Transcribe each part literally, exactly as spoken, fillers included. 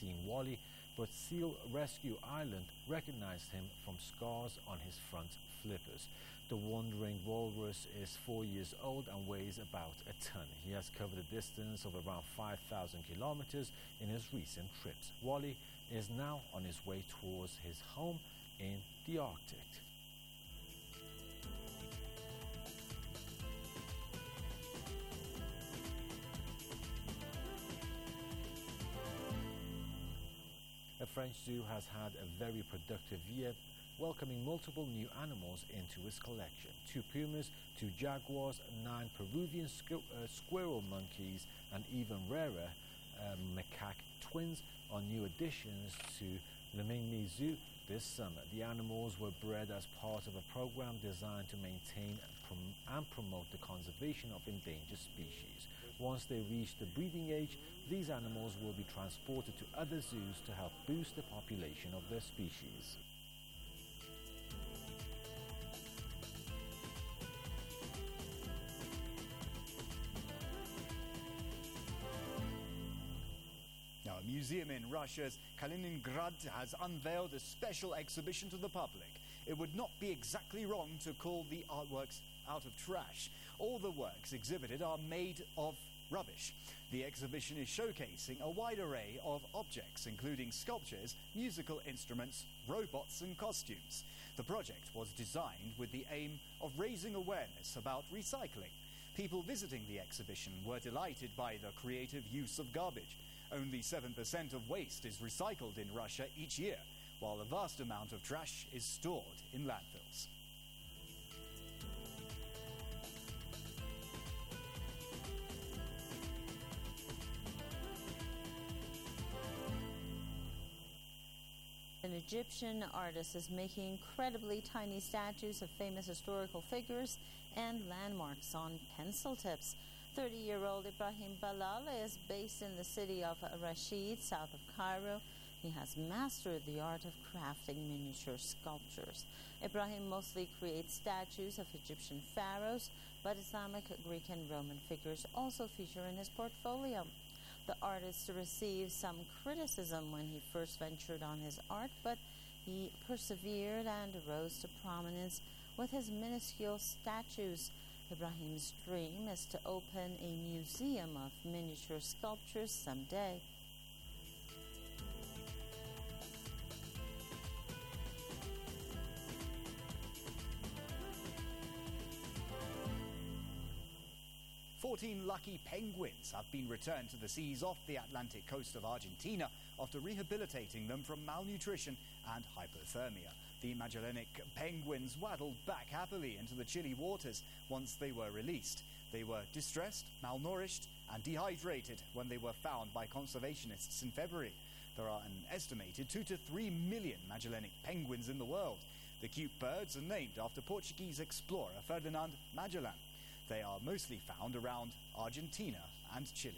seeing Wally, but Seal Rescue Island recognized him from scars on his front flippers. The wandering walrus is four years old and weighs about a ton. He has covered a distance of around five thousand kilometers in his recent trips. Wally is now on his way towards his home in the Arctic. A French zoo has had a very productive year, welcoming multiple new animals into its collection. Two pumas, two jaguars, nine Peruvian squ uh, squirrel monkeys, and even rarer uh, macaque twins are new additions to Lemingme Zoo this summer. The animals were bred as part of a program designed to maintain prom and promote the conservation of endangered species. Once they reach the breeding age, these animals will be transported to other zoos to help boost the population of their species. Now, a museum in Russia's Kaliningrad has unveiled a special exhibition to the public. It would not be exactly wrong to call the artworks out of trash. All the works exhibited are made of rubbish. The exhibition is showcasing a wide array of objects, including sculptures, musical instruments, robots and costumes. The project was designed with the aim of raising awareness about recycling. People visiting the exhibition were delighted by the creative use of garbage. Only seven percent of waste is recycled in Russia each year, while a vast amount of trash is stored in landfills. An Egyptian artist is making incredibly tiny statues of famous historical figures and landmarks on pencil tips. thirty-year-old Ibrahim Balal is based in the city of Rashid, south of Cairo. He has mastered the art of crafting miniature sculptures. Ibrahim mostly creates statues of Egyptian pharaohs, but Islamic, Greek, and Roman figures also feature in his portfolio. The artist received some criticism when he first ventured on his art, but he persevered and rose to prominence with his minuscule statues. Ibrahim's dream is to open a museum of miniature sculptures someday. fourteen lucky penguins have been returned to the seas off the Atlantic coast of Argentina after rehabilitating them from malnutrition and hypothermia. The Magellanic penguins waddled back happily into the chilly waters once they were released. They were distressed, malnourished, and dehydrated when they were found by conservationists in February. There are an estimated two to three million Magellanic penguins in the world. The cute birds are named after Portuguese explorer Ferdinand Magellan. They are mostly found around Argentina and Chile.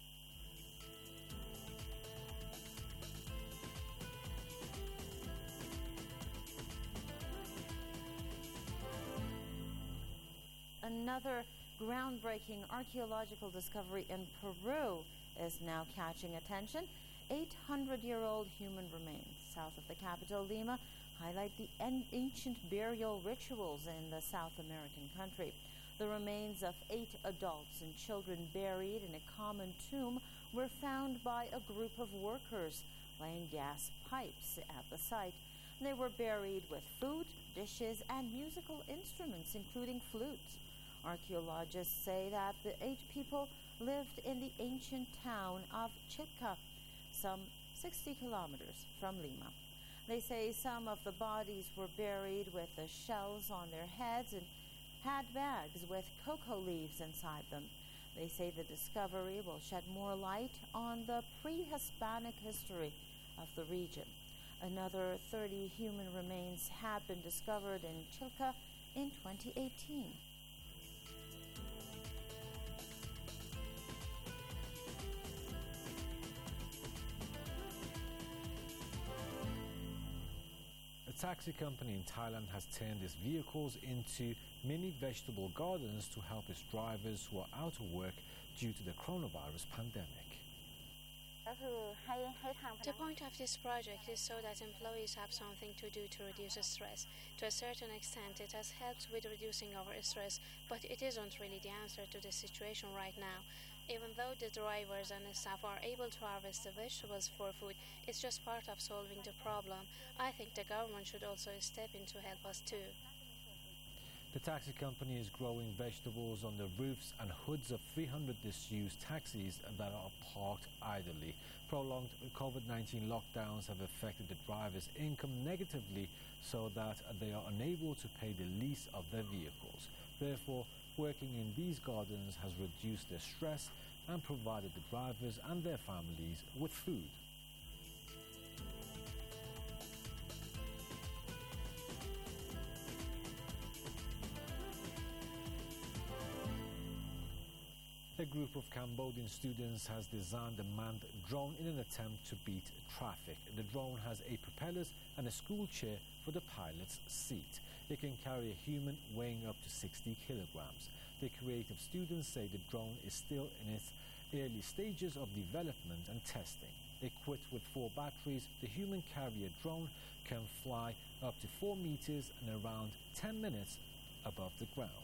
Another groundbreaking archaeological discovery in Peru is now catching attention. eight hundred year old human remains south of the capital, Lima, highlight the ancient burial rituals in the South American country. The remains of eight adults and children buried in a common tomb were found by a group of workers laying gas pipes at the site. They were buried with food, dishes, and musical instruments, including flutes. Archaeologists say that the eight people lived in the ancient town of Chilca, some sixty kilometers from Lima. They say some of the bodies were buried with the shells on their heads and had bags with cocoa leaves inside them. They say the discovery will shed more light on the pre-Hispanic history of the region. Another thirty human remains have been discovered in Chilca in twenty eighteen. A taxi company in Thailand has turned its vehicles into mini vegetable gardens to help its drivers who are out of work due to the coronavirus pandemic. The point of this project is so that employees have something to do to reduce stress. To a certain extent, it has helped with reducing our stress, but it isn't really the answer to the situation right now. Even though the drivers and the staff are able to harvest the vegetables for food, it's just part of solving the problem. I think the government should also step in to help us too. The taxi company is growing vegetables on the roofs and hoods of three hundred disused taxis that are parked idly. Prolonged COVID nineteen lockdowns have affected the drivers' income negatively so that they are unable to pay the lease of their vehicles. Therefore, working in these gardens has reduced their stress and provided the drivers and their families with food. A group of Cambodian students has designed a manned drone in an attempt to beat traffic. The drone has eight propellers and a school chair for the pilot's seat. It can carry a human weighing up to sixty kilograms. The creative students say the drone is still in its early stages of development and testing. Equipped with four batteries, the human carrier drone can fly up to four meters and around ten minutes above the ground.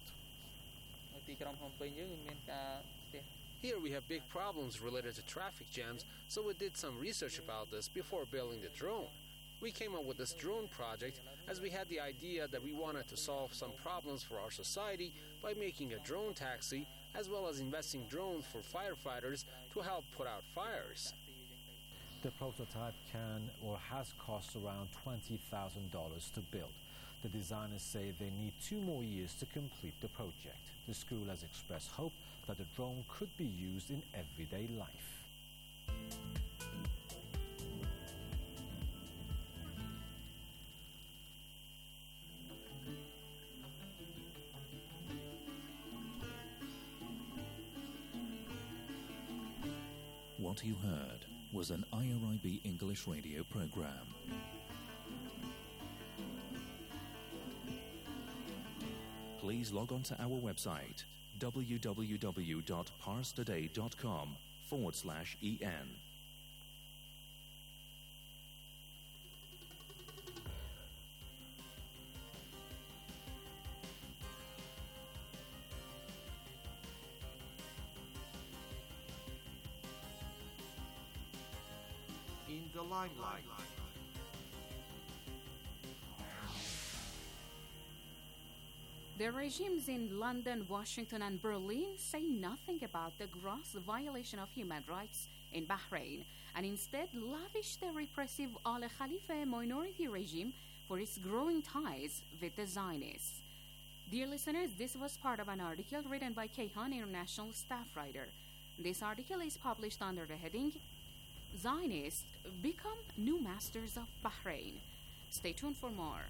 Here we have big problems related to traffic jams, so we did some research about this before building the drone. We came up with this drone project as we had the idea that we wanted to solve some problems for our society by making a drone taxi, as well as investing drones for firefighters to help put out fires. The prototype can or has cost around twenty thousand dollars to build. The designers say they need two more years to complete the project. The school has expressed hope that the drone could be used in everyday life. What you heard was an I R I B English radio program. Please log on to our website w w w dot pars today dot com forward slash en. In the limelight. The regimes in London, Washington and Berlin say nothing about the gross violation of human rights in Bahrain and instead lavish the repressive Al Khalifa minority regime for its growing ties with the Zionists. Dear listeners, this was part of an article written by Kayhan International staff writer. This article is published under the heading Zionists Become New Masters of Bahrain. Stay tuned for more.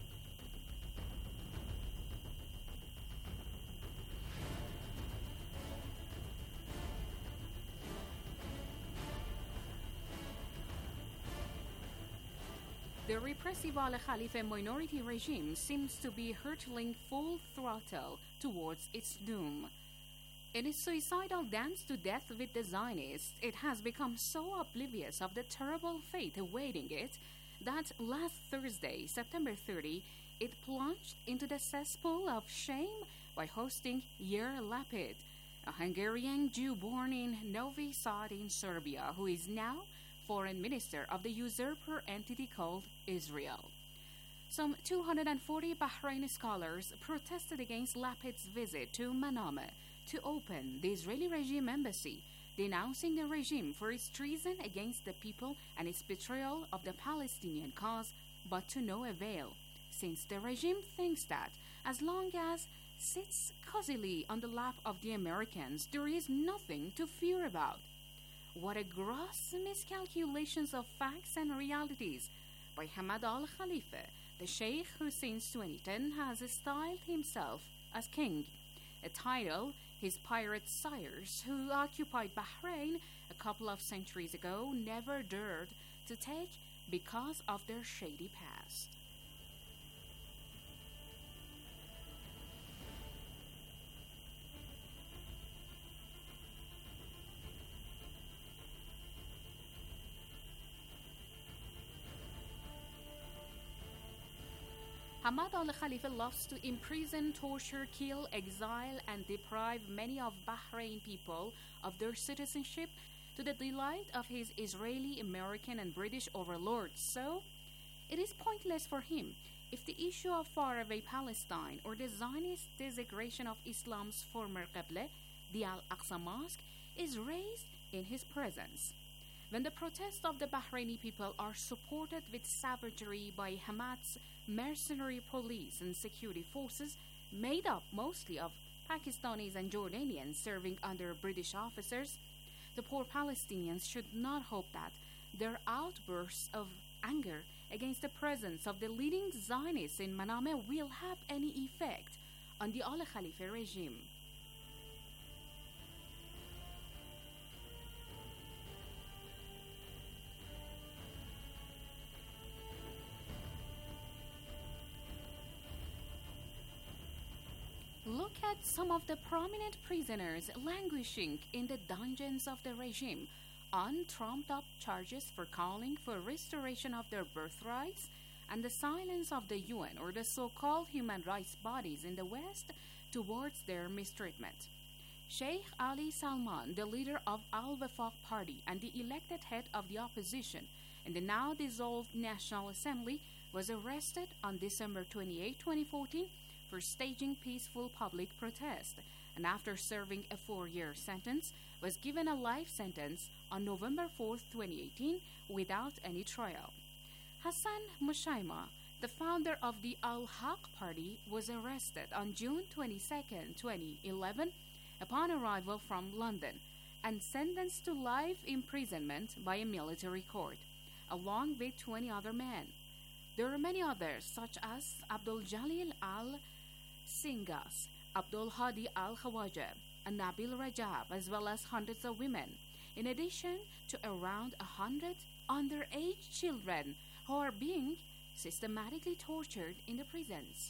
The repressive Al Khalifa minority regime seems to be hurtling full throttle towards its doom. In its suicidal dance to death with the Zionists, it has become so oblivious of the terrible fate awaiting it that last Thursday, September thirtieth, it plunged into the cesspool of shame by hosting Yair Lapid, a Hungarian Jew born in Novi Sad in Serbia, who is now foreign minister of the usurper entity called Israel. Some two hundred forty Bahraini scholars protested against Lapid's visit to Manama to open the Israeli regime embassy, denouncing the regime for its treason against the people and its betrayal of the Palestinian cause, but to no avail, since the regime thinks that as long as sits cozily on the lap of the Americans, there is nothing to fear about. What a gross miscalculations of facts and realities by Hamad Al Khalifa, the Sheikh who since twenty ten has styled himself as king, a title his pirate sires who occupied Bahrain a couple of centuries ago never dared to take because of their shady past. Hamad Al Khalifa loves to imprison, torture, kill, exile, and deprive many of Bahrain people of their citizenship to the delight of his Israeli, American, and British overlords. So, it is pointless for him if the issue of faraway Palestine or the Zionist desecration of Islam's former Qibla, the Al-Aqsa Mosque, is raised in his presence. When the protests of the Bahraini people are supported with savagery by Hamad's mercenary police and security forces, made up mostly of Pakistanis and Jordanians serving under British officers, the poor Palestinians should not hope that their outbursts of anger against the presence of the leading Zionists in Manama will have any effect on the Al Khalifa regime. Look at some of the prominent prisoners languishing in the dungeons of the regime on trumped-up charges for calling for restoration of their birthrights and the silence of the U N or the so-called human rights bodies in the West towards their mistreatment. Sheikh Ali Salman, the leader of Al-Wafaq Party and the elected head of the opposition in the now-dissolved National Assembly, was arrested on December twenty-eighth, twenty fourteen for staging peaceful public protest, and after serving a four-year sentence, was given a life sentence on November fourth, twenty eighteen, without any trial. Hassan Mushaima, the founder of the Al-Haq Party, was arrested on June twenty-second, twenty eleven, upon arrival from London, and sentenced to life imprisonment by a military court, along with twenty other men. There are many others, such as Abdul Jalil al-Singas, Abdul Hadi al-Khawaja, and Nabil Rajab, as well as hundreds of women, in addition to around a hundred underage children who are being systematically tortured in the prisons.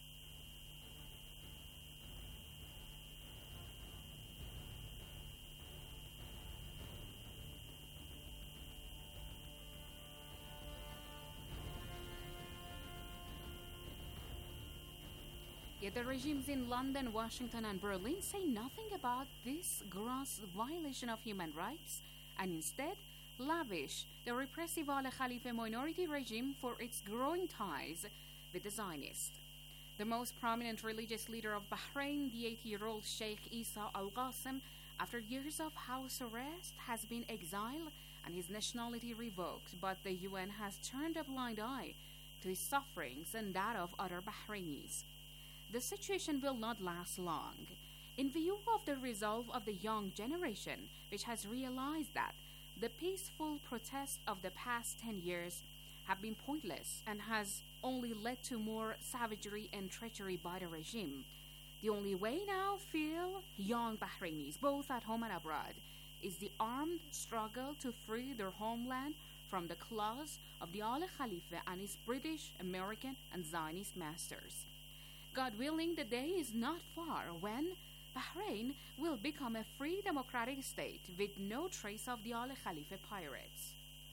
Yet the regimes in London, Washington, and Berlin say nothing about this gross violation of human rights, and instead lavish the repressive Al Khalifa minority regime for its growing ties with the Zionists. The most prominent religious leader of Bahrain, the eighty-year-old Sheikh Isa Al-Qasim, after years of house arrest, has been exiled and his nationality revoked, but the U N has turned a blind eye to his sufferings and that of other Bahrainis. The situation will not last long. In view of the resolve of the young generation, which has realized that the peaceful protests of the past ten years have been pointless and has only led to more savagery and treachery by the regime, the only way now feel young Bahrainis, both at home and abroad, is the armed struggle to free their homeland from the claws of the Al Khalifa and his British, American, and Zionist masters. God willing, the day is not far when Bahrain will become a free democratic state with no trace of the Al Khalifa pirates.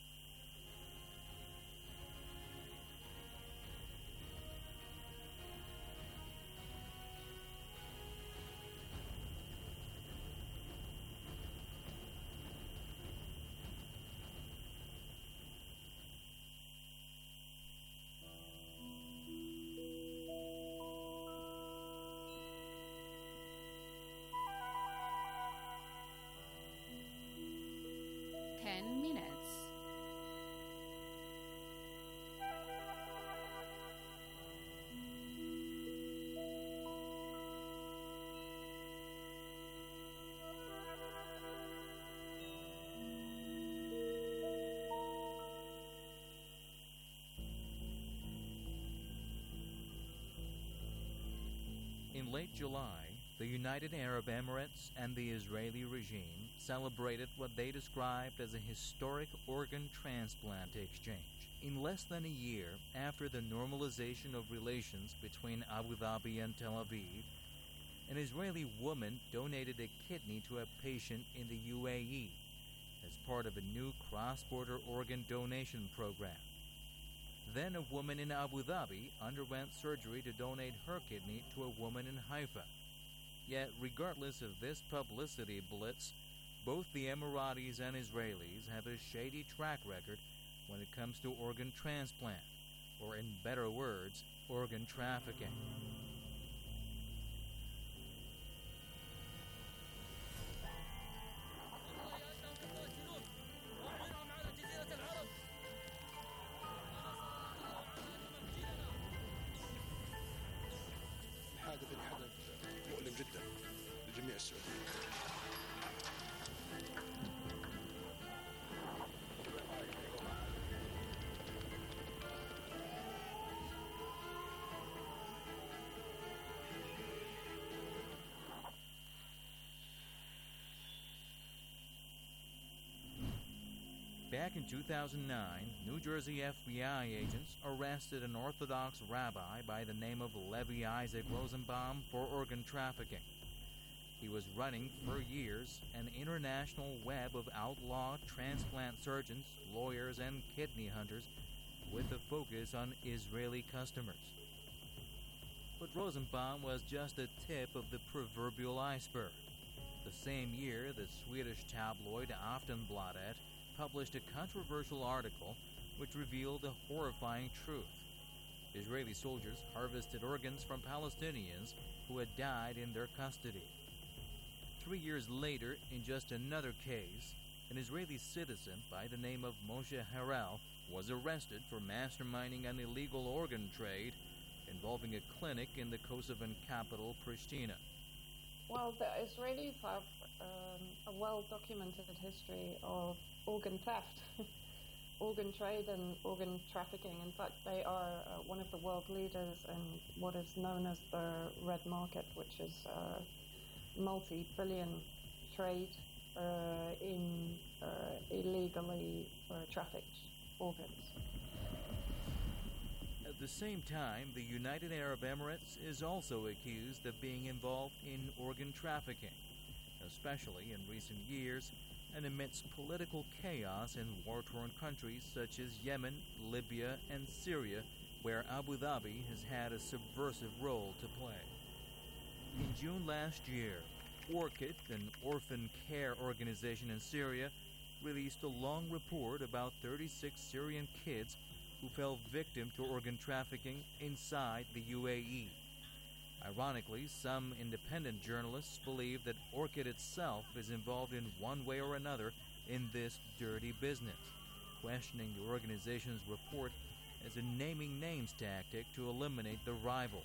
Ten minutes. In late July, the United Arab Emirates and the Israeli regime celebrated what they described as a historic organ transplant exchange. In less than a year after the normalization of relations between Abu Dhabi and Tel Aviv, an Israeli woman donated a kidney to a patient in the U A E as part of a new cross-border organ donation program. Then a woman in Abu Dhabi underwent surgery to donate her kidney to a woman in Haifa. Yet, regardless of this publicity blitz, both the Emiratis and Israelis have a shady track record when it comes to organ transplant, or in better words, organ trafficking. الحادث اللي حدث مؤلم جدا لجميع السعوديين. Back in two thousand nine, New Jersey F B I agents arrested an Orthodox rabbi by the name of Levi Isaac Rosenbaum for organ trafficking. He was running for years an international web of outlaw transplant surgeons, lawyers, and kidney hunters with a focus on Israeli customers. But Rosenbaum was just a tip of the proverbial iceberg. The same year, the Swedish tabloid Aftonbladet published a controversial article which revealed a horrifying truth. Israeli soldiers harvested organs from Palestinians who had died in their custody. Three years later, in just another case, an Israeli citizen by the name of Moshe Harel was arrested for masterminding an illegal organ trade involving a clinic in the Kosovan capital, Pristina. Well, the Israelis have um, a well-documented history of organ theft, organ trade and organ trafficking. In fact, they are uh, one of the world leaders in what is known as the red market, which is uh, multi-billion trade uh, in uh, illegally uh, trafficked organs. At the same time, the United Arab Emirates is also accused of being involved in organ trafficking, especially in recent years and amidst political chaos in war-torn countries such as Yemen, Libya, and Syria, where Abu Dhabi has had a subversive role to play. In June last year, Orchid, an orphan care organization in Syria, released a long report about thirty-six Syrian kids who fell victim to organ trafficking inside the U A E. Ironically, some independent journalists believe that Orchid itself is involved in one way or another in this dirty business, questioning the organization's report as a naming names tactic to eliminate the rivals.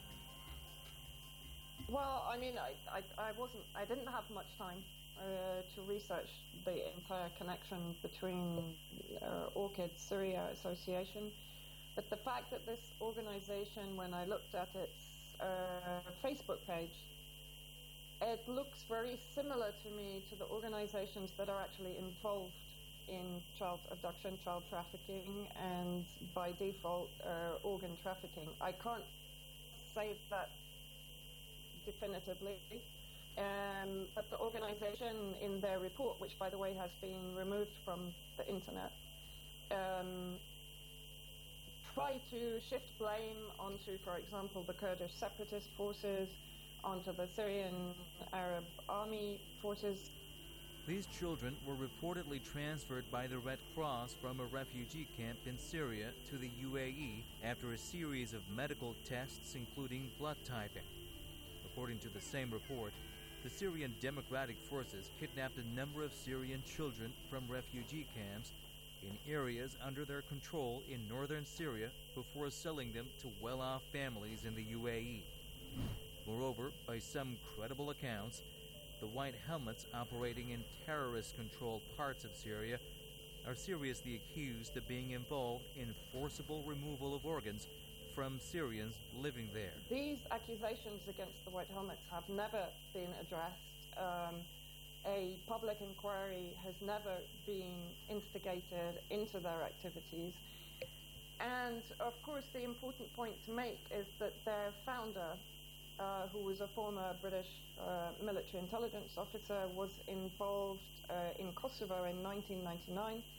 Well, I mean, I, I, I wasn't, I didn't have much time uh, to research the entire connection between uh, Orchid Syria Association, but the fact that this organization, when I looked at its uh, Facebook page, it looks very similar to me to the organizations that are actually involved in child abduction, child trafficking, and by default, uh, organ trafficking. I can't say that definitively, um, but the organization in their report, which by the way has been removed from the internet, um, try to shift blame onto, for example, the Kurdish separatist forces, onto the Syrian Arab Army forces. These children were reportedly transferred by the Red Cross from a refugee camp in Syria to the U A E after a series of medical tests, including blood typing. According to the same report, the Syrian Democratic Forces kidnapped a number of Syrian children from refugee camps in areas under their control in northern Syria before selling them to well-off families in the U A E. Moreover, by some credible accounts, the White Helmets operating in terrorist-controlled parts of Syria are seriously accused of being involved in forcible removal of organs from Syrians living there. These accusations against the White Helmets have never been addressed. Um, a public inquiry has never been instigated into their activities. And of course, the important point to make is that their founder, uh, who was a former British uh, military intelligence officer, was involved uh, in Kosovo in nineteen ninety-nine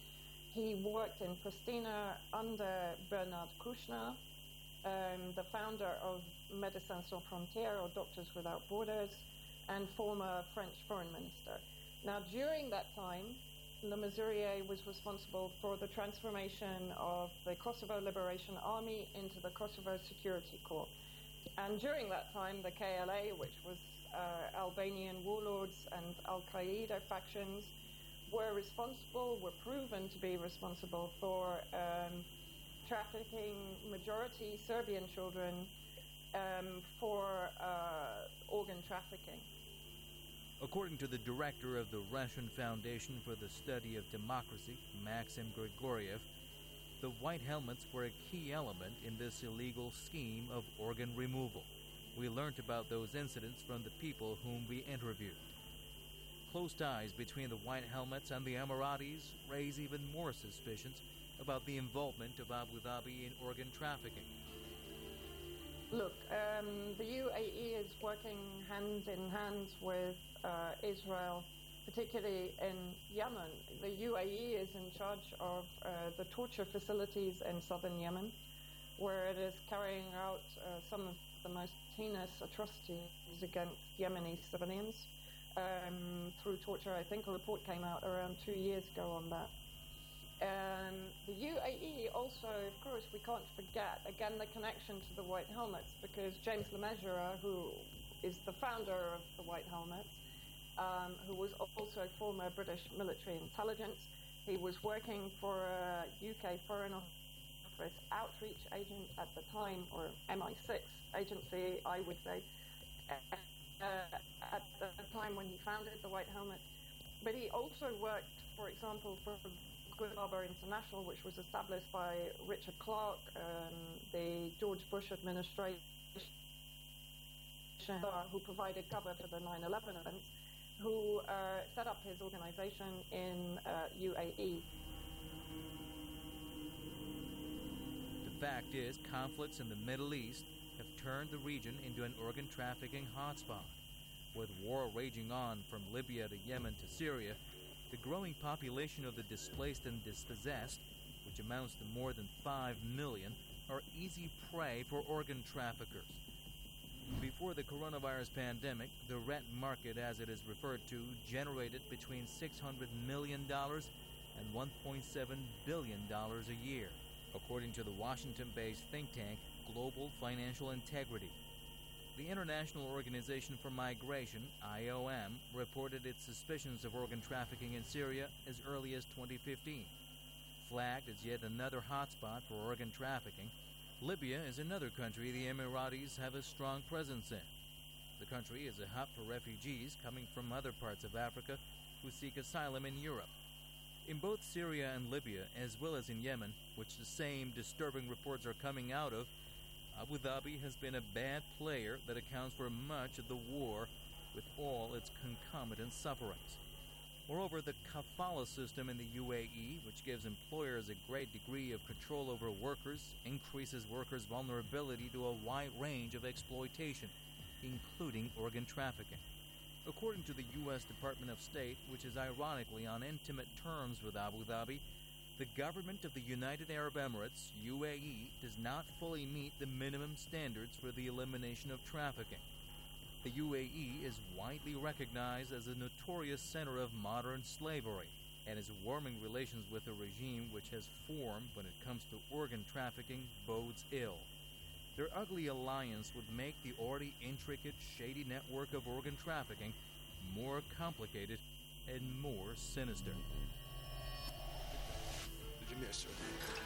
He worked in Pristina under Bernard Kouchner, um, the founder of Médecins Sans Frontières, or Doctors Without Borders, and former French foreign minister. Now, during that time, Le Mesurier was responsible for the transformation of the Kosovo Liberation Army into the Kosovo Security Corps. And during that time, the K L A, which was uh, Albanian warlords and Al-Qaeda factions, were responsible, were proven to be responsible for um, trafficking majority Serbian children um, for uh, organ trafficking. According to the director of the Russian Foundation for the Study of Democracy, Maxim Grigoriev, the White Helmets were a key element in this illegal scheme of organ removal. We learned about those incidents from the people whom we interviewed. Close ties between the White Helmets and the Emiratis raise even more suspicions about the involvement of Abu Dhabi in organ trafficking. Look, um, the U A E is working hand in hand with uh, Israel, particularly in Yemen. The U A E is in charge of uh, the torture facilities in southern Yemen, where it is carrying out uh, some of the most heinous atrocities against Yemeni civilians um, through torture. I think a report came out around two years ago on that. Um, the U A E also, of course, we can't forget, again, the connection to the White Helmets, because James Le Mesurier, who is the founder of the White Helmets, um, who was also former British military intelligence, he was working for a U K Foreign Office outreach agent at the time, or M I six agency, I would say, uh, at the time when he founded the White Helmets. But he also worked, for example, for Good Harbor International, which was established by Richard Clarke, um, the George Bush administration, who provided cover for the nine eleven events, who uh, set up his organization in uh, U A E. The fact is, conflicts in the Middle East have turned the region into an organ trafficking hotspot. With war raging on from Libya to Yemen to Syria, the growing population of the displaced and dispossessed, which amounts to more than five million, are easy prey for organ traffickers. Before the coronavirus pandemic, the red market, as it is referred to, generated between six hundred million dollars and one point seven billion dollars a year, according to the Washington-based think tank Global Financial Integrity. The International Organization for Migration, I O M, reported its suspicions of organ trafficking in Syria as early as twenty fifteen. Flagged as yet another hotspot for organ trafficking, Libya is another country the Emiratis have a strong presence in. The country is a hub for refugees coming from other parts of Africa who seek asylum in Europe. In both Syria and Libya, as well as in Yemen, which the same disturbing reports are coming out of, Abu Dhabi has been a bad player that accounts for much of the war with all its concomitant sufferings. Moreover, the kafala system in the U A E, which gives employers a great degree of control over workers, increases workers' vulnerability to a wide range of exploitation, including organ trafficking. According to the U S Department of State, which is ironically on intimate terms with Abu Dhabi, the government of the United Arab Emirates, U A E, does not fully meet the minimum standards for the elimination of trafficking. The U A E is widely recognized as a notorious center of modern slavery, and its warming relations with a regime which has formed when it comes to organ trafficking bodes ill. Their ugly alliance would make the already intricate, shady network of organ trafficking more complicated and more sinister. الجميع السعوديين.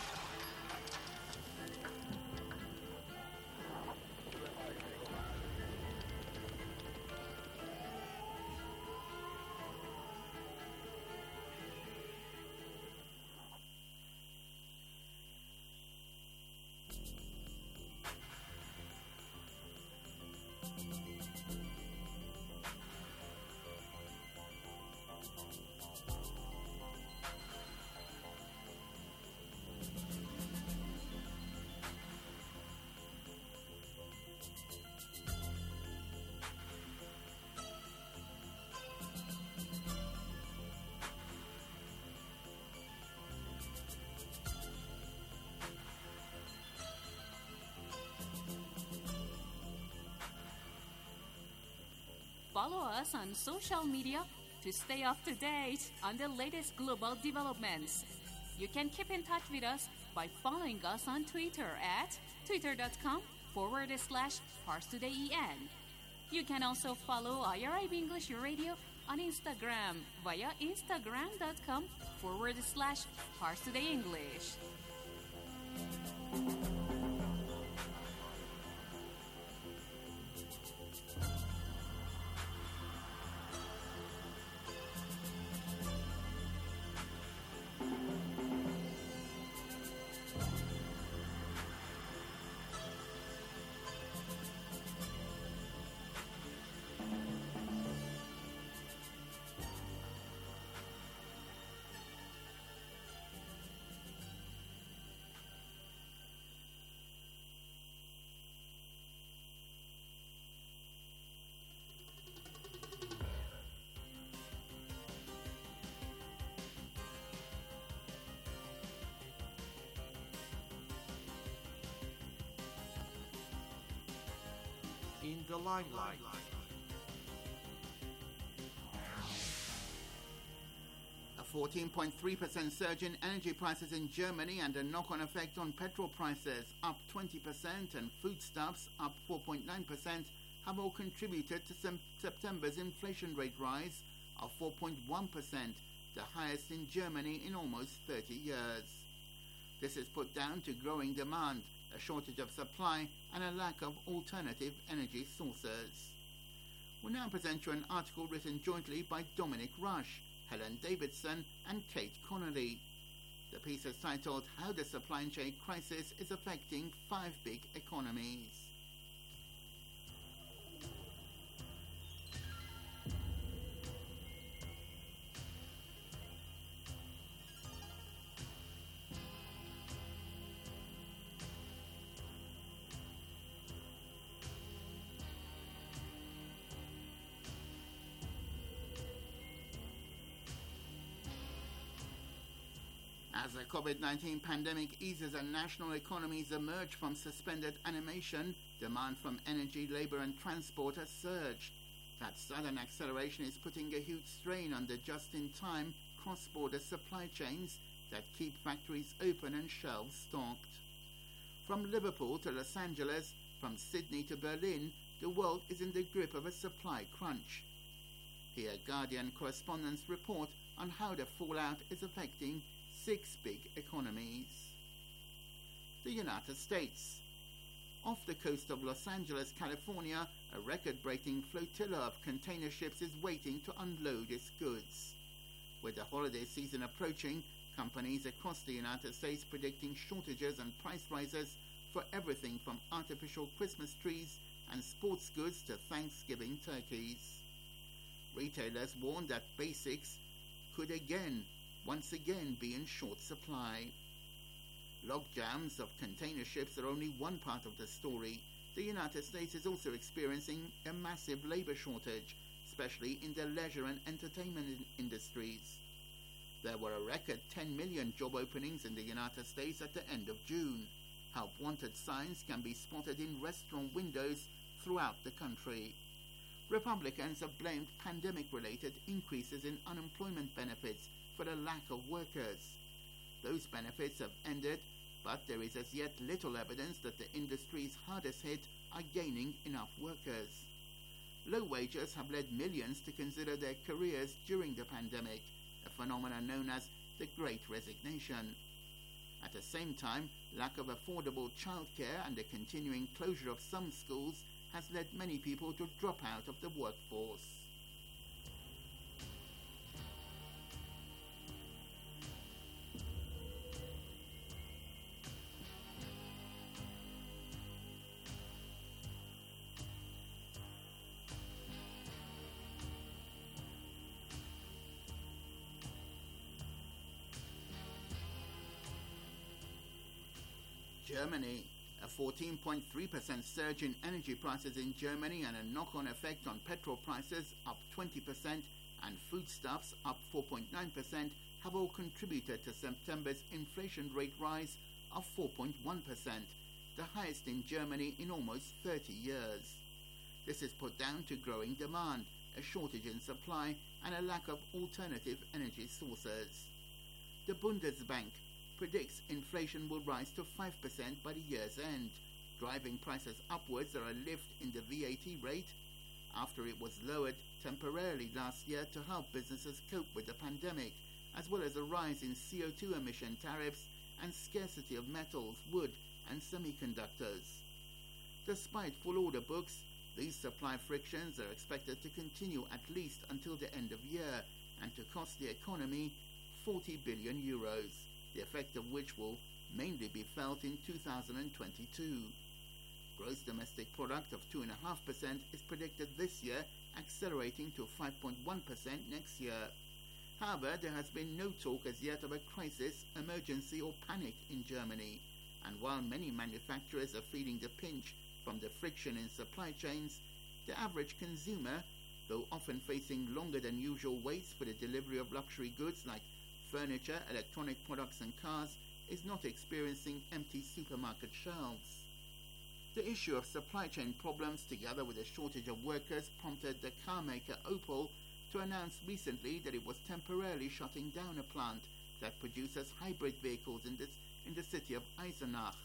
follow us on social media to stay up to date on the latest global developments. You can keep in touch with us by following us on Twitter at twitter.com forward slash ParsTodayEN. You can also follow I R I B English Radio on Instagram via instagram.com forward slash ParsTodayEnglish. In the limelight. A fourteen point three percent surge in energy prices in Germany and a knock-on effect on petrol prices, up twenty percent, and foodstuffs, up four point nine percent, have all contributed to some September's inflation rate rise of four point one percent, the highest in Germany in almost thirty years. This is put down to growing demand, a shortage of supply, and a lack of alternative energy sources. We now present you an article written jointly by Dominic Rush, Helen Davidson, and Kate Connolly. The piece is titled How the Supply Chain Crisis is Affecting Five Big Economies. As the COVID nineteen pandemic eases and national economies emerge from suspended animation, demand from energy, labour and transport has surged. That sudden acceleration is putting a huge strain on the just-in-time, cross-border supply chains that keep factories open and shelves stocked. From Liverpool to Los Angeles, from Sydney to Berlin, the world is in the grip of a supply crunch. Here, Guardian correspondents report on how the fallout is affecting six big economies. The United States. Off the coast of Los Angeles, California, a record-breaking flotilla of container ships is waiting to unload its goods. With the holiday season approaching, companies across the United States predicting shortages and price rises for everything from artificial Christmas trees and sports goods to Thanksgiving turkeys. Retailers warn that basics could again once again be in short supply. Logjams of container ships are only one part of the story. The United States is also experiencing a massive labor shortage, especially in the leisure and entertainment in- industries. There were a record ten million job openings in the United States at the end of June. Help wanted signs can be spotted in restaurant windows throughout the country. Republicans have blamed pandemic-related increases in unemployment benefits for the lack of workers. Those benefits have ended, but there is as yet little evidence that the industries hardest hit are gaining enough workers. Low wages have led millions to consider their careers during the pandemic, a phenomenon known as the Great Resignation. At the same time, lack of affordable childcare and the continuing closure of some schools has led many people to drop out of the workforce. Germany. A fourteen point three percent surge in energy prices in Germany and a knock-on effect on petrol prices, up twenty percent, and foodstuffs, up four point nine percent, have all contributed to September's inflation rate rise of four point one percent, the highest in Germany in almost thirty years. This is put down to growing demand, a shortage in supply and a lack of alternative energy sources. The Bundesbank predicts inflation will rise to five percent by the year's end, driving prices upwards or a lift in the V A T rate after it was lowered temporarily last year to help businesses cope with the pandemic, as well as a rise in C O two emission tariffs and scarcity of metals, wood and semiconductors. Despite full order books, these supply frictions are expected to continue at least until the end of year and to cost the economy forty billion euros, the effect of which will mainly be felt in two thousand twenty-two. Gross domestic product of two point five percent is predicted this year, accelerating to five point one percent next year. However, there has been no talk as yet of a crisis, emergency or panic in Germany, and while many manufacturers are feeling the pinch from the friction in supply chains, the average consumer, though often facing longer than usual waits for the delivery of luxury goods like furniture, electronic products and cars, is not experiencing empty supermarket shelves. The issue of supply chain problems, together with a shortage of workers, prompted the car maker Opel to announce recently that it was temporarily shutting down a plant that produces hybrid vehicles in, this, in the city of Eisenach.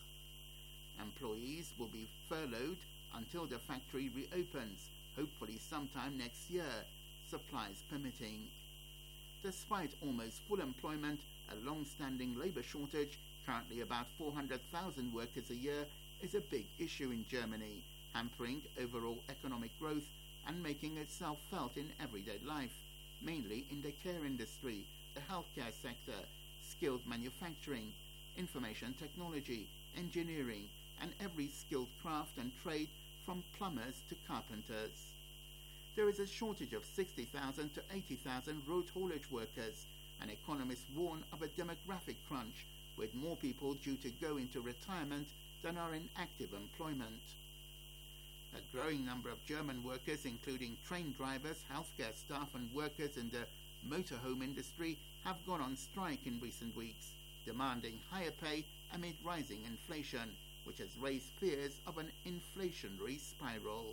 Employees will be furloughed until the factory reopens, hopefully sometime next year, supplies permitting. Despite almost full employment, a long-standing labour shortage, currently about four hundred thousand workers a year, is a big issue in Germany, hampering overall economic growth and making itself felt in everyday life, mainly in the care industry, the healthcare sector, skilled manufacturing, information technology, engineering, and every skilled craft and trade from plumbers to carpenters. There is a shortage of sixty thousand to eighty thousand road haulage workers, and economists warn of a demographic crunch, with more people due to go into retirement than are in active employment. A growing number of German workers, including train drivers, healthcare staff and workers in the motorhome industry, have gone on strike in recent weeks, demanding higher pay amid rising inflation, which has raised fears of an inflationary spiral.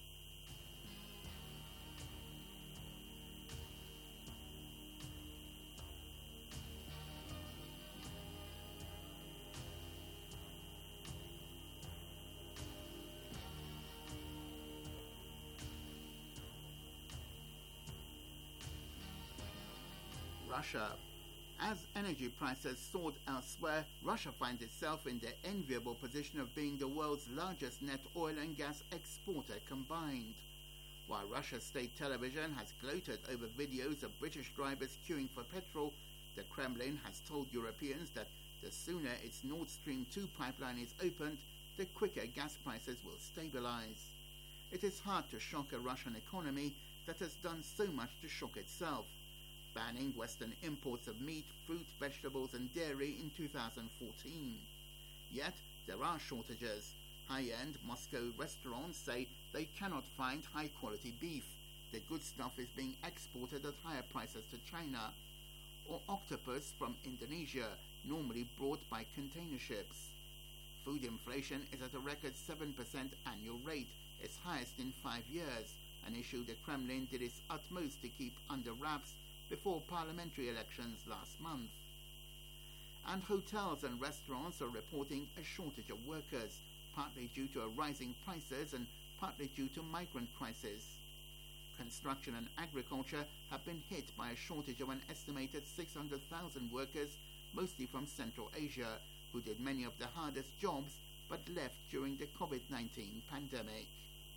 Russia. As energy prices soared elsewhere, Russia finds itself in the enviable position of being the world's largest net oil and gas exporter combined. While Russia's state television has gloated over videos of British drivers queuing for petrol, the Kremlin has told Europeans that the sooner its Nord Stream two pipeline is opened, the quicker gas prices will stabilize. It is hard to shock a Russian economy that has done so much to shock itself, banning Western imports of meat, fruit, vegetables and dairy in two thousand fourteen. Yet, there are shortages. High-end Moscow restaurants say they cannot find high-quality beef. The good stuff is being exported at higher prices to China. Or octopus from Indonesia, normally brought by container ships. Food inflation is at a record seven percent annual rate, its highest in five years, an issue the Kremlin did its utmost to keep under wraps before parliamentary elections last month. And hotels and restaurants are reporting a shortage of workers, partly due to rising prices and partly due to migrant crisis. Construction and agriculture have been hit by a shortage of an estimated six hundred thousand workers, mostly from Central Asia, who did many of the hardest jobs but left during the COVID nineteen pandemic.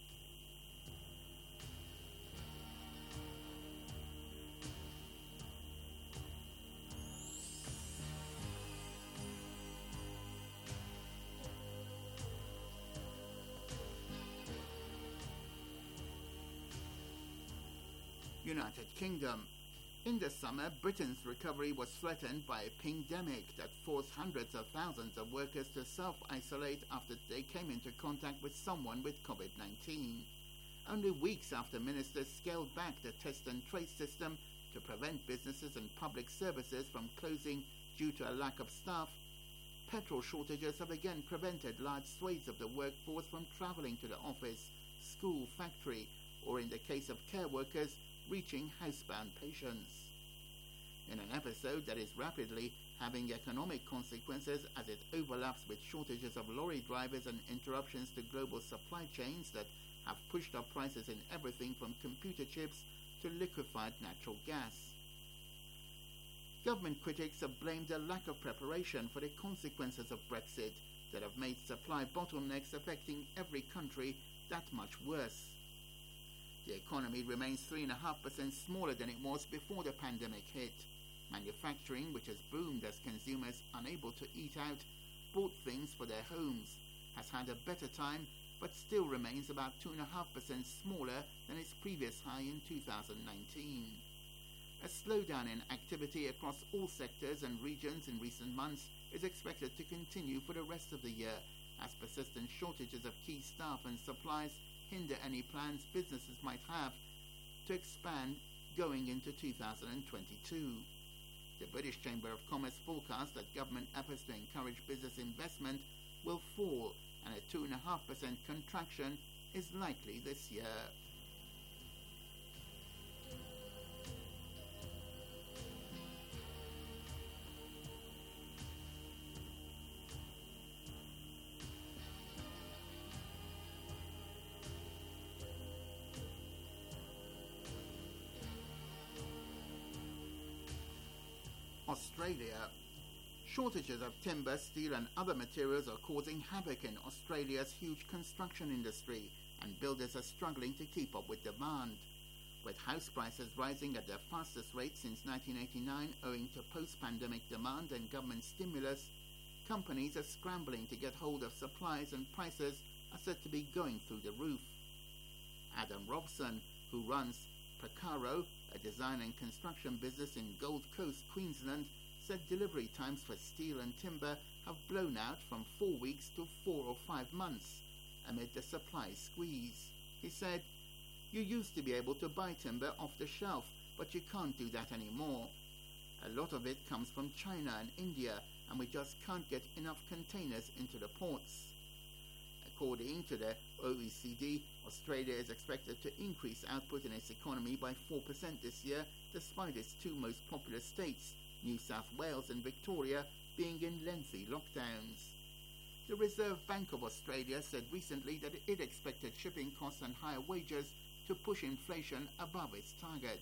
United Kingdom. In the summer, Britain's recovery was threatened by a pingdemic that forced hundreds of thousands of workers to self-isolate after they came into contact with someone with COVID nineteen. Only weeks after ministers scaled back the test and trace system to prevent businesses and public services from closing due to a lack of staff, petrol shortages have again prevented large swathes of the workforce from travelling to the office, school, factory, or in the case of care workers, reaching housebound patients. In an episode that is rapidly having economic consequences as it overlaps with shortages of lorry drivers and interruptions to global supply chains that have pushed up prices in everything from computer chips to liquefied natural gas. Government critics have blamed a lack of preparation for the consequences of Brexit that have made supply bottlenecks affecting every country that much worse. The economy remains three point five percent smaller than it was before the pandemic hit. Manufacturing, which has boomed as consumers unable to eat out, bought things for their homes, has had a better time but still remains about two point five percent smaller than its previous high in two thousand nineteen. A slowdown in activity across all sectors and regions in recent months is expected to continue for the rest of the year as persistent shortages of key staff and supplies hinder any plans businesses might have to expand going into two thousand twenty-two. The British Chamber of Commerce forecasts that government efforts to encourage business investment will fall and a two point five percent contraction is likely this year. Australia. Shortages of timber, steel and other materials are causing havoc in Australia's huge construction industry, and builders are struggling to keep up with demand. With house prices rising at their fastest rate since nineteen eighty-nine owing to post-pandemic demand and government stimulus, companies are scrambling to get hold of supplies, and prices are said to be going through the roof. Adam Robson, who runs Pacaro, a design and construction business in Gold Coast, Queensland, said delivery times for steel and timber have blown out from four weeks to four or five months amid the supply squeeze. He said, "You used to be able to buy timber off the shelf, but you can't do that anymore. A lot of it comes from China and India, and we just can't get enough containers into the ports." According to the O E C D, Australia is expected to increase output in its economy by four percent this year, despite its two most populous states, New South Wales and Victoria, being in lengthy lockdowns. The Reserve Bank of Australia said recently that it expected shipping costs and higher wages to push inflation above its target.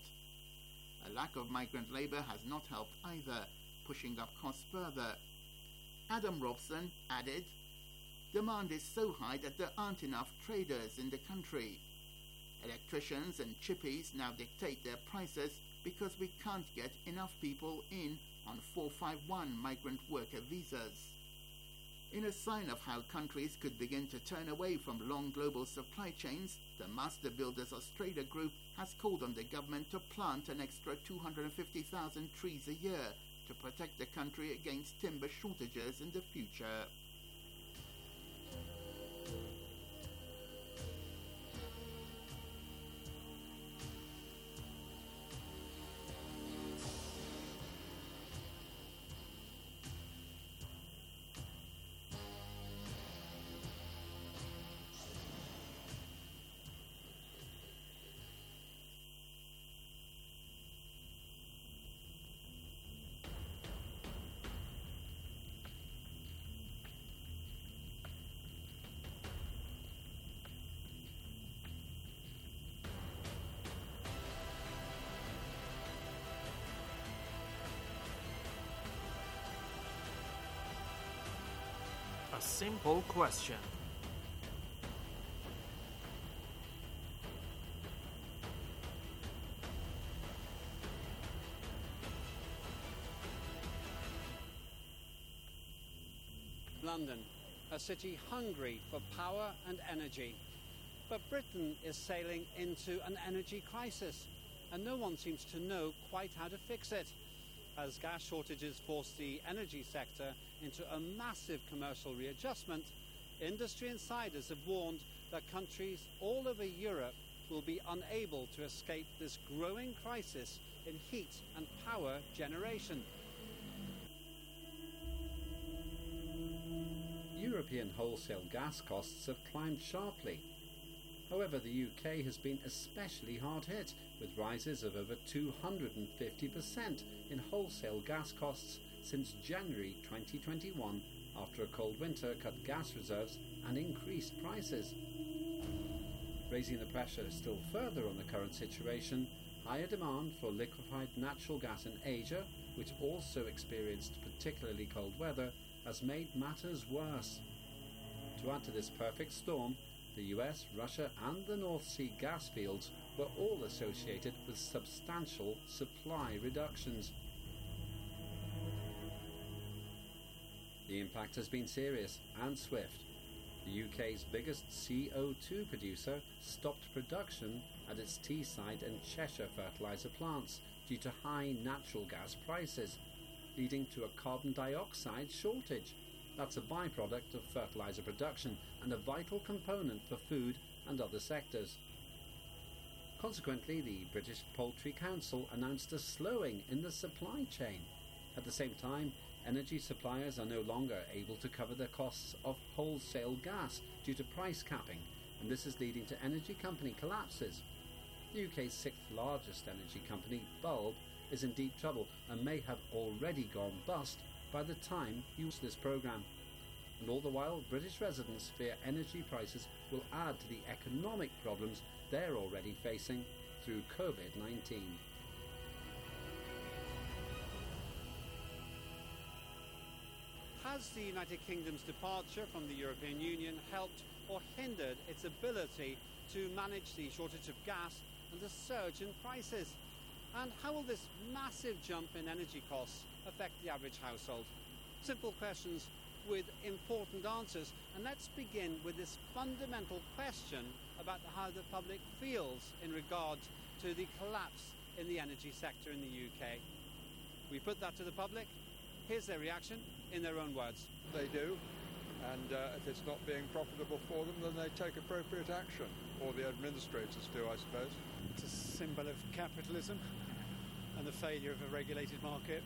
A lack of migrant labour has not helped either, pushing up costs further. Adam Robson added, "Demand is so high that there aren't enough traders in the country. Electricians and chippies now dictate their prices because we can't get enough people in on four five one migrant worker visas." In a sign of how countries could begin to turn away from long global supply chains, the Master Builders Australia Group has called on the government to plant an extra two hundred fifty thousand trees a year to protect the country against timber shortages in the future. A simple question. London, a city hungry for power and energy. But Britain is sailing into an energy crisis, and no one seems to know quite how to fix it. As gas shortages force the energy sector into a massive commercial readjustment, industry insiders have warned that countries all over Europe will be unable to escape this growing crisis in heat and power generation. European wholesale gas costs have climbed sharply. However, the U K has been especially hard hit, with rises of over two hundred fifty percent in wholesale gas costs since January twenty twenty-one, after a cold winter cut gas reserves and increased prices. Raising the pressure still further on the current situation, higher demand for liquefied natural gas in Asia, which also experienced particularly cold weather, has made matters worse. To add to this perfect storm, the U S, Russia and the North Sea gas fields were all associated with substantial supply reductions. The impact has been serious and swift. The U K's biggest C O two producer stopped production at its Teesside and Cheshire fertiliser plants due to high natural gas prices, leading to a carbon dioxide shortage. That's a byproduct of fertiliser production and a vital component for food and other sectors. Consequently, the British Poultry Council announced a slowing in the supply chain. At the same time, energy suppliers are no longer able to cover the costs of wholesale gas due to price capping, and this is leading to energy company collapses. The U K's sixth largest energy company, Bulb, is in deep trouble and may have already gone bust by the time you watch this programme. And all the while, British residents fear energy prices will add to the economic problems they're already facing through COVID nineteen. Has the United Kingdom's departure from the European Union helped or hindered its ability to manage the shortage of gas and the surge in prices? And how will this massive jump in energy costs affect the average household? Simple questions with important answers. And let's begin with this fundamental question about how the public feels in regard to the collapse in the energy sector in the U K. We put that to the public. Here's their reaction in their own words. They do, and uh, if it's not being profitable for them, then they take appropriate action, or the administrators do, I suppose. It's a symbol of capitalism and the failure of a regulated market,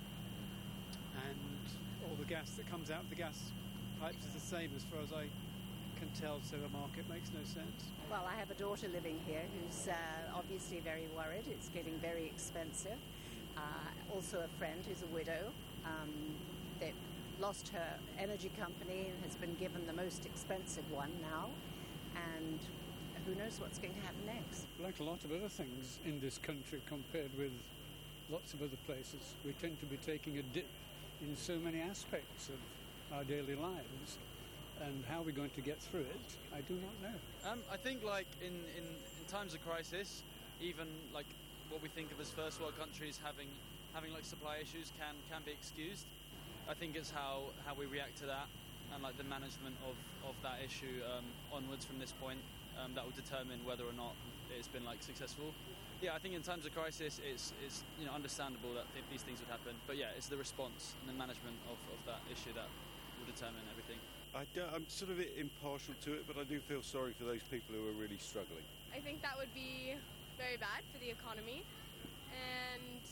and all the gas that comes out of the gas pipes is the same as far as I can tell, so a market makes no sense. Well, I have a daughter living here who's uh, obviously very worried. It's getting very expensive. Uh, also a friend who's a widow. Um, they've lost her energy company and has been given the most expensive one now, and who knows what's going to happen next. Like a lot of other things in this country compared with lots of other places, we tend to be taking a dip in so many aspects of our daily lives, and how we're going to get through it, I do not know. Um, I think like in, in, in times of crisis, even like what we think of as first world countries having having like supply issues can can be excused. I think it's how, how we react to that and like the management of, of that issue um, onwards from this point um, that will determine whether or not it's been like successful. Yeah, I think in times of crisis it's it's you know understandable that th- these things would happen. But yeah, it's the response and the management of, of that issue that will determine everything. I don't, I'm sort of impartial to it, but I do feel sorry for those people who are really struggling. I think that would be very bad for the economy, and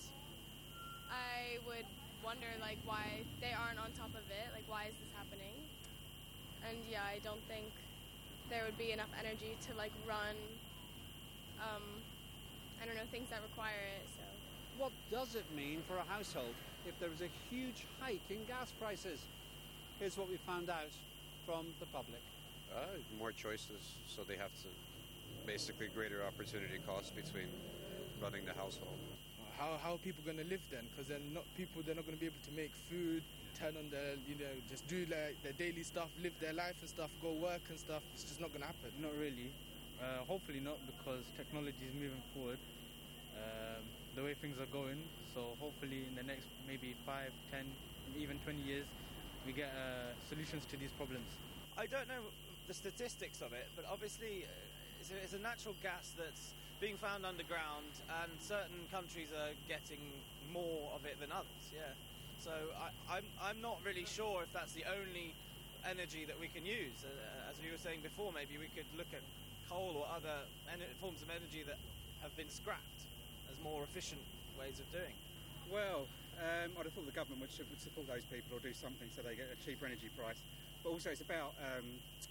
I would wonder like why they aren't on top of it, like why is this happening? And yeah, I don't think there would be enough energy to like run um, I don't know, things that require it. So what does it mean for a household if there is a huge hike in gas prices? Here's what we found out from the public. Uh, more choices, so they have to basically greater opportunity costs between running the household. How how are people going to live then? Because they're not people. They're not going to be able to make food, turn on their you know just do like their daily stuff, live their life and stuff, go work and stuff. It's just not going to happen. Not really. Uh, hopefully not, because technology is moving forward. Um, the way things are going. So hopefully in the next maybe five, ten, even twenty years, we get uh, solutions to these problems. I don't know the statistics of it, but obviously it's a, it's a natural gas that's being found underground, and certain countries are getting more of it than others. Yeah, so I, I'm I'm not really sure if that's the only energy that we can use. Uh, as we were saying before, maybe we could look at coal or other en- forms of energy that have been scrapped as more efficient ways of doing. Well, um, I'd have thought the government would, would support those people or do something so they get a cheaper energy price. But also it's about um,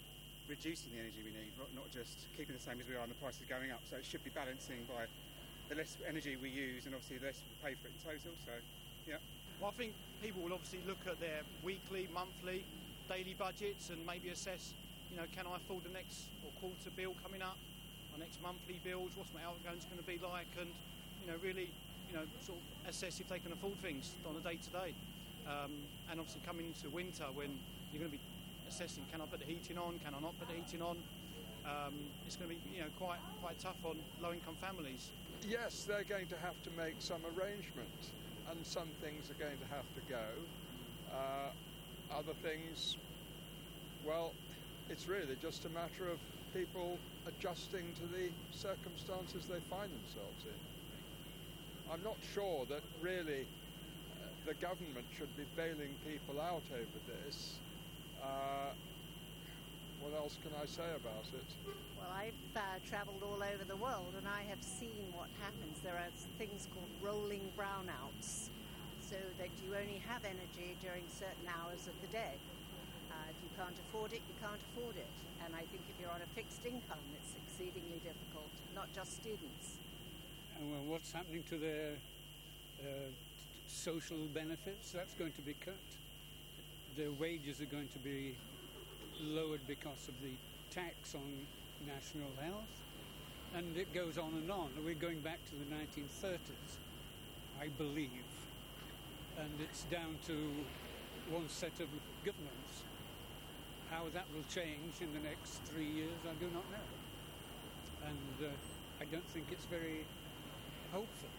reducing the energy we need, not, not just keeping the same as we are and the prices going up. So it should be balancing by the less energy we use and obviously the less we pay for it in total. So, yeah. Well, I think people will obviously look at their weekly, monthly, daily budgets and maybe assess, you know, can I afford the next or quarter bill coming up, my next monthly bills, what's my outgoings going to be like, and, you know, really, you know, sort of assess if they can afford things on a day-to-day. Um, and obviously coming into winter when you're going to be assessing, can I put the heating on, can I not put the heating on? Um, it's going to be, you know, quite quite tough on low-income families. Yes, they're going to have to make some arrangement, and some things are going to have to go. Uh, other things, well, it's really just a matter of people adjusting to the circumstances they find themselves in. I'm not sure that really uh, the government should be bailing people out over this. Uh, what else can I say about it? Well, I've uh, travelled all over the world and I have seen what happens. There are things called rolling brownouts, so that you only have energy during certain hours of the day. Uh, if you can't afford it, you can't afford it. And I think if you're on a fixed income, it's exceedingly difficult, not just students. And well, what's happening to their uh, social benefits? That's going to be cut. Their wages are going to be lowered because of the tax on national health, and it goes on and on. We're going back to the nineteen thirties, I believe, and it's down to one set of governments. How that will change in the next three years, I do not know, and uh, I don't think it's very hopeful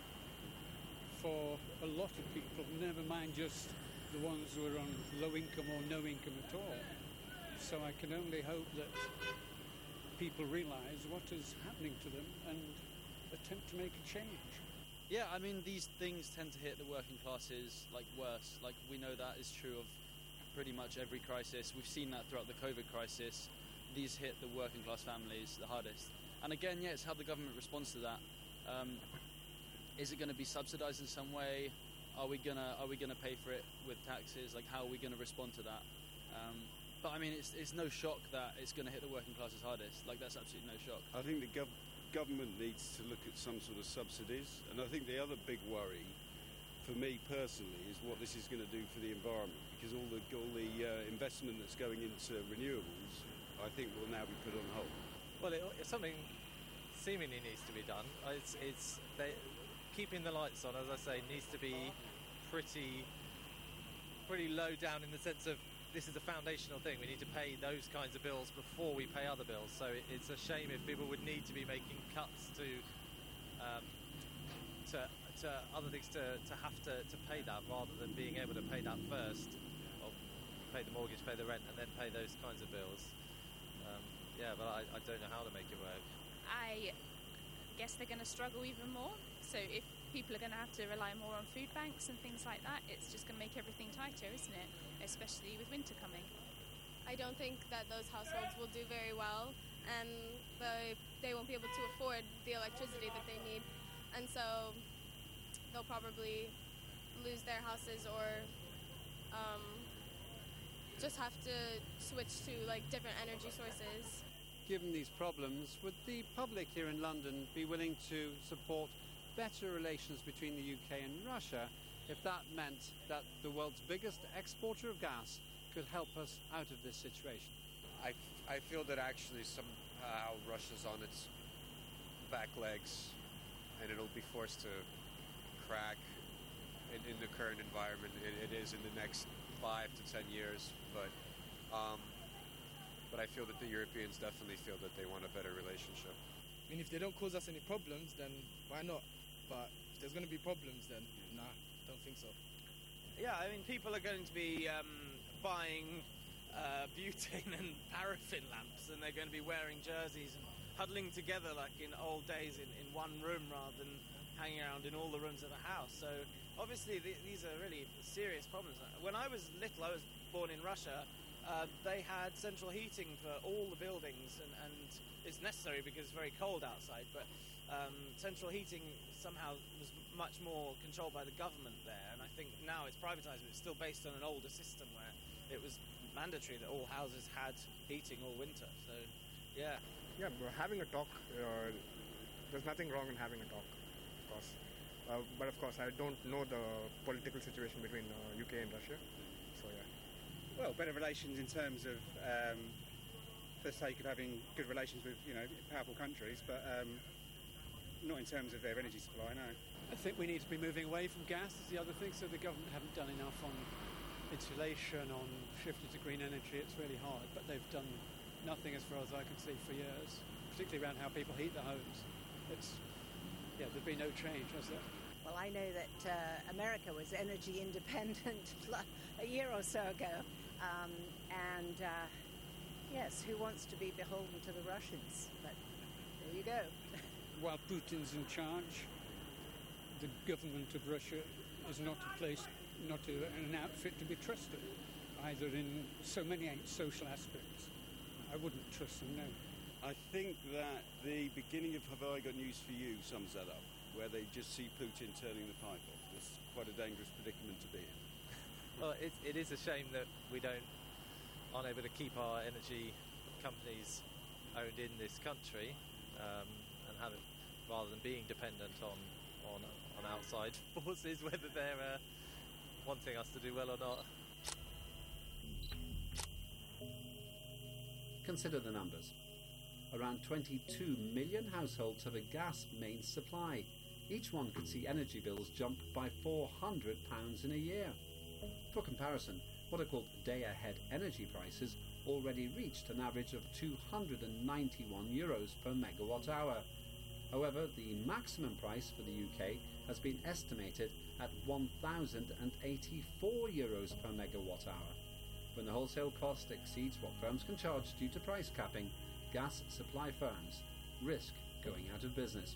for a lot of people, never mind just the ones who are on low income or no income at all. So I can only hope that people realise what is happening to them and attempt to make a change. Yeah, I mean, these things tend to hit the working classes like worse. Like, we know that is true of pretty much every crisis. We've seen that throughout the COVID crisis. These hit the working class families the hardest. And again, yeah, it's how the government responds to that. Um, is it going to be subsidised in some way? Are we gonna Are we gonna pay for it with taxes? Like, how are we going to respond to that? Um, but I mean, it's it's no shock that it's going to hit the working classes hardest. Like, that's absolutely no shock. I think the gov- government needs to look at some sort of subsidies, and I think the other big worry, for me personally, is what this is going to do for the environment, because all the all the uh, investment that's going into renewables, I think, will now be put on hold. Well, it, it's something seemingly needs to be done. It's it's they, keeping the lights on, as I say, needs to be pretty pretty low down in the sense of this is a foundational thing. We need to pay those kinds of bills before we pay other bills. So it, it's a shame if people would need to be making cuts to um, to, to other things to, to have to, to pay that, rather than being able to pay that first, or pay the mortgage, pay the rent, and then pay those kinds of bills. Um, yeah, but I, I don't know how to make it work. I guess they're going to struggle even more. So if people are going to have to rely more on food banks and things like that, it's just going to make everything tighter, isn't it? Especially with winter coming. I don't think that those households will do very well, and they, they won't be able to afford the electricity that they need, and so they'll probably lose their houses or um, just have to switch to like different energy sources. Given these problems, would the public here in London be willing to support better relations between the U K and Russia if that meant that the world's biggest exporter of gas could help us out of this situation? I, I feel that actually somehow Russia's on its back legs and it'll be forced to crack in, in the current environment. It, it is in the next five to ten years, but um, but I feel that the Europeans definitely feel that they want a better relationship. I mean, if they don't cause us any problems, then why not? But if there's going to be problems, then nah, don't think so. Yeah, I mean, people are going to be um, buying uh, butane and paraffin lamps, and they're going to be wearing jerseys and huddling together like in old days in, in one room rather than hanging around in all the rooms of a house. So obviously th- these are really serious problems. When I was little, I was born in Russia, uh, they had central heating for all the buildings, and, and it's necessary because it's very cold outside, but um, central heating somehow was much more controlled by the government there, and I think now it's privatised, but it's still based on an older system where it was mandatory that all houses had heating all winter. So, yeah. Yeah, but having a talk, uh, there's nothing wrong in having a talk, of course. Uh, but of course, I don't know the political situation between uh, U K and Russia. So, yeah. Well, better relations in terms of, um, for the sake of having good relations with, you know, powerful countries, but um, not in terms of their energy supply, no. I think we need to be moving away from gas is the other thing, so the government haven't done enough on insulation, on shifting to green energy. It's really hard, but they've done nothing as far as I can see for years, particularly around how people heat their homes. It's, yeah, there's been no change, has there? Well, I know that uh, America was energy independent a year or so ago, um, and uh, yes, who wants to be beholden to the Russians? But there you go. While Putin's in charge, the government of Russia is not a place, not a, an outfit to be trusted, either in so many social aspects. I wouldn't trust them, no. I think that the beginning of Have I Got News for You sums that up, where they just see Putin turning the pipe off. It's quite a dangerous predicament to be in. Well, it, it is a shame that we don't aren't able to keep our energy companies owned in this country, um, and have it, rather than being dependent on on on outside forces, whether they're uh, wanting us to do well or not. Consider the numbers. Around twenty-two million households have a gas mains supply. Each one could see energy bills jump by four hundred pounds in a year. For comparison, what are called day-ahead energy prices already reached an average of two hundred ninety-one euros per megawatt hour. However, the maximum price for the U K has been estimated at one thousand eighty-four euros per megawatt hour. When the wholesale cost exceeds what firms can charge due to price capping, gas supply firms risk going out of business.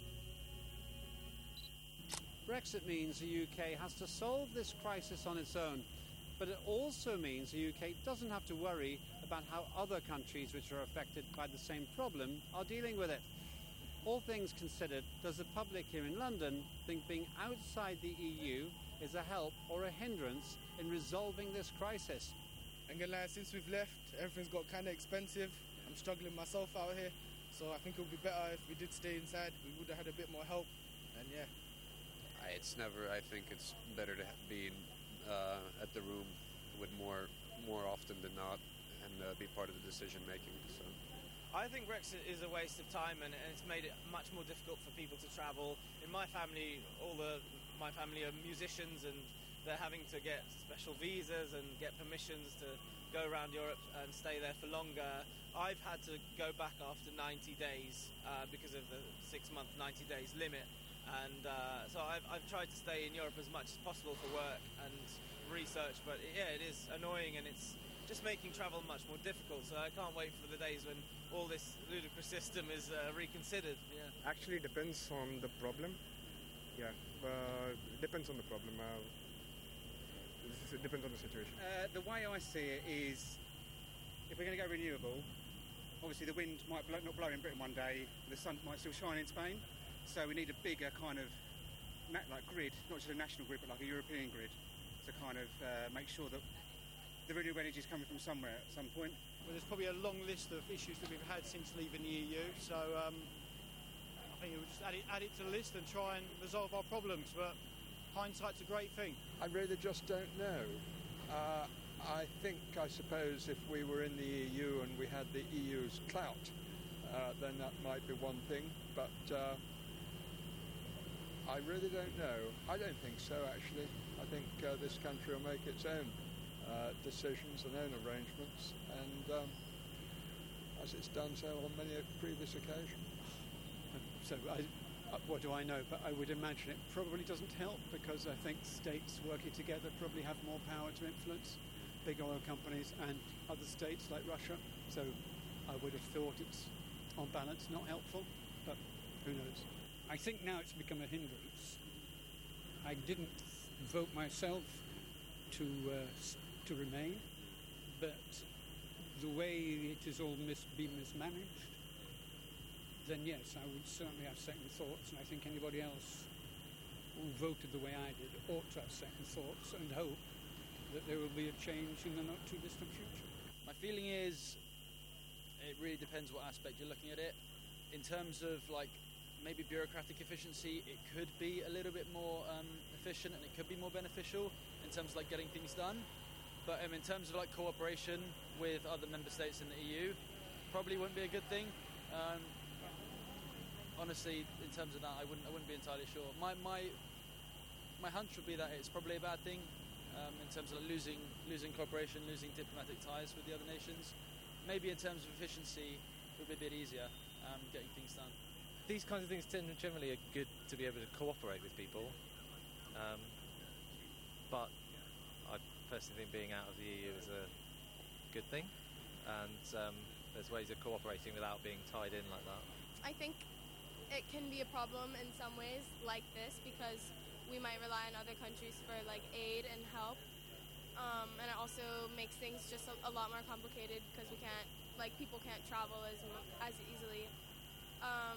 Brexit means the U K has to solve this crisis on its own, but it also means the U K doesn't have to worry about how other countries which are affected by the same problem are dealing with it. All things considered, does the public here in London think being outside the E U is a help or a hindrance in resolving this crisis? I'm gonna lie, since we've left, everything's got kind of expensive. I'm struggling myself out here, so I think it would be better if we did stay inside. We would have had a bit more help, and yeah. It's never, I think it's better to be in, uh, at the room with more more often than not, and uh, be part of the decision making. So I think Brexit is a waste of time, and, and it's made it much more difficult for people to travel. In my family, all the my family are musicians, and they're having to get special visas and get permissions to go around Europe and stay there for longer. I've had to go back after ninety days uh, because of the six-month ninety days limit. And uh, so I've, I've tried to stay in Europe as much as possible for work and research, but yeah, it is annoying, and it's just making travel much more difficult. So I can't wait for the days when all this ludicrous system is uh, reconsidered. Yeah. Actually, depends on the problem. Yeah, uh, it depends on the problem. Uh, it depends on the situation. Uh, the way I see it is, if we're going to go renewable, obviously the wind might blow, not blow in Britain one day, the sun might still shine in Spain. So we need a bigger kind of na- like grid, not just a national grid, but like a European grid, to kind of uh, make sure that the renewable energy is coming from somewhere at some point. Well, there's probably a long list of issues that we've had since leaving the E U, so um, I think we'll just add it, add it to the list and try and resolve our problems, but hindsight's a great thing. I really just don't know. Uh, I think, I suppose, if we were in the E U and we had the E U's clout, uh, then that might be one thing, but uh, I really don't know. I don't think so, actually. I think uh, this country will make its own uh, decisions and own arrangements, and um, as it's done so on many previous occasions. So, I, uh, what do I know? But I would imagine it probably doesn't help, because I think states working together probably have more power to influence big oil companies and other states like Russia. So I would have thought it's, on balance, not helpful, but who knows? I think now it's become a hindrance. I didn't vote myself to uh, to remain, but the way it has all mis- been mismanaged, then yes, I would certainly have second thoughts, and I think anybody else who voted the way I did ought to have second thoughts and hope that there will be a change in the not too distant future. My feeling is it really depends what aspect you're looking at it. In terms of like maybe bureaucratic efficiency, it could be a little bit more um, efficient and it could be more beneficial in terms of like getting things done. But um, in terms of like cooperation with other member states in the E U, probably wouldn't be a good thing. Um, honestly, in terms of that, I wouldn't I wouldn't be entirely sure. My my my hunch would be that it's probably a bad thing um, in terms of losing losing cooperation, losing diplomatic ties with the other nations. Maybe in terms of efficiency, it would be a bit easier um, getting things done. These kinds of things tend generally are good to be able to cooperate with people, um, but I personally think being out of the E U is a good thing, and um, there's ways of cooperating without being tied in like that. I think it can be a problem in some ways like this because we might rely on other countries for like aid and help, um, and it also makes things just a, a lot more complicated because we can't, like people can't travel as as easily. Um,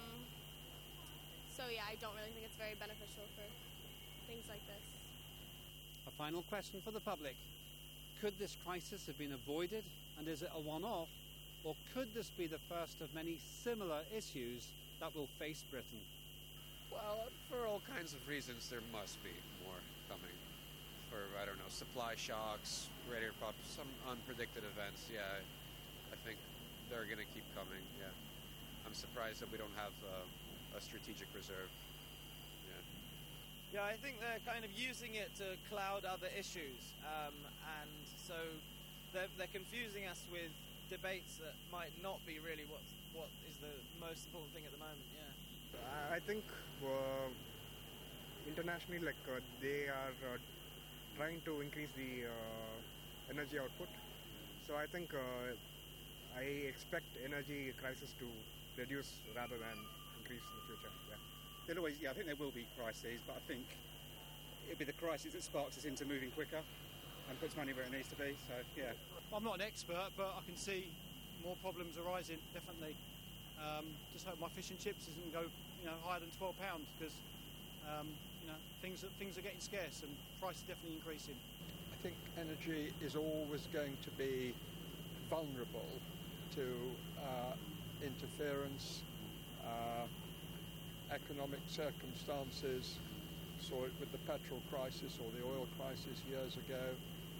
so yeah, I don't really think it's very beneficial for things like this. A final question for the public. Could this crisis have been avoided, and is it a one-off, or could this be the first of many similar issues that will face Britain? Well, for all kinds of reasons, there must be more coming. For, I don't know, supply shocks, greater pop, some unpredicted events, yeah, I think they're going to keep coming, yeah. I'm surprised that we don't have uh, a strategic reserve, yeah. Yeah, I think they're kind of using it to cloud other issues, um, and so they're, they're confusing us with debates that might not be really what what is the most important thing at the moment, yeah. I think uh, internationally, like uh, they are uh, trying to increase the uh, energy output. So I think uh, I expect energy crisis to reduce rather than increase in the future. Yeah. There'll always, yeah, I think there will be crises, but I think it'll be the crisis that sparks us into moving quicker and puts money where it needs to be. So yeah. I'm not an expert, but I can see more problems arising, definitely. Um, just hope my fish and chips doesn't go, you know, higher than twelve pounds because, um, you know, things are, things are getting scarce and price is definitely increasing. I think energy is always going to be vulnerable to uh, interference, uh, economic circumstances. Saw it with the petrol crisis or the oil crisis years ago.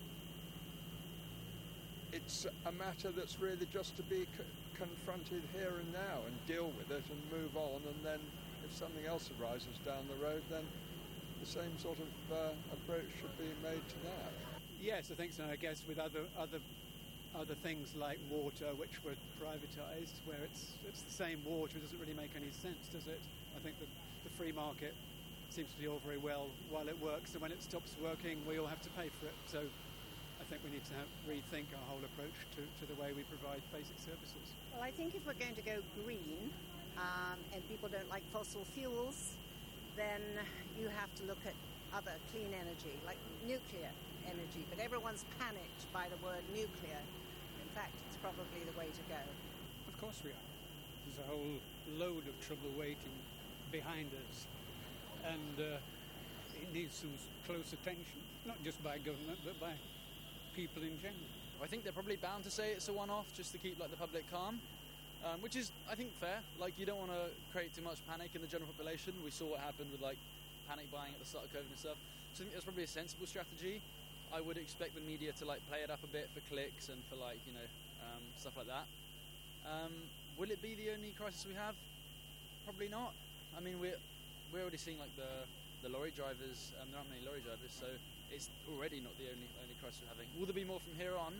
It's a matter that's really just to be co- confronted here and now and deal with it and move on, and then if something else arises down the road, then the same sort of uh, approach should be made to that. Yes, I think so. I guess with other other other things like water, which were privatised, where it's it's the same water, it doesn't really make any sense, does it? I think the, the free market seems to be all very well while it works, and when it stops working, we all have to pay for it. So I think we need to have, rethink our whole approach to, to the way we provide basic services. Well, I think if we're going to go green um, and people don't like fossil fuels, then you have to look at other clean energy, like nuclear energy. But everyone's panicked by the word nuclear. In fact, it's probably the way to go. Of course we are. There's a whole load of trouble waiting behind us. And uh, it needs some close attention, not just by government, but by people in general. I think they're probably bound to say it's a one-off just to keep like the public calm, um, which is, I think, fair. Like, you don't want to create too much panic in the general population. We saw what happened with like panic buying at the start of COVID and stuff. So I think that's probably a sensible strategy. I would expect the media to like play it up a bit for clicks and for like, you know, um, stuff like that. Um, will it be the only crisis we have? Probably not. I mean, we're we're already seeing like the the lorry drivers. Um, there aren't many lorry drivers, so it's already not the only only crisis we're having. Will there be more from here on?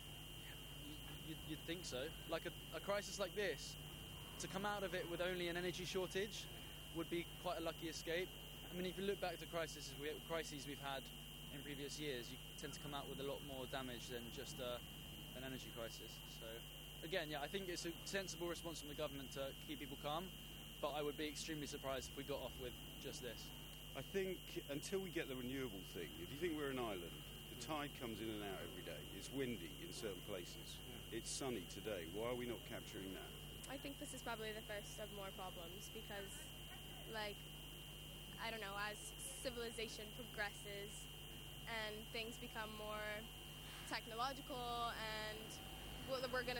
You'd, you'd think so. Like a, a crisis like this, to come out of it with only an energy shortage would be quite a lucky escape. I mean, if you look back to crises, we, crises we've had in previous years, you tend to come out with a lot more damage than just uh, an energy crisis. So, again, yeah, I think it's a sensible response from the government to keep people calm, but I would be extremely surprised if we got off with just this. I think until we get the renewable thing, if you think we're an island, the tide comes in and out every day. It's windy in certain places. Yeah. It's sunny today. Why are we not capturing that? I think this is probably the first of more problems because, like, I don't know, as civilization progresses and things become more technological and we're going to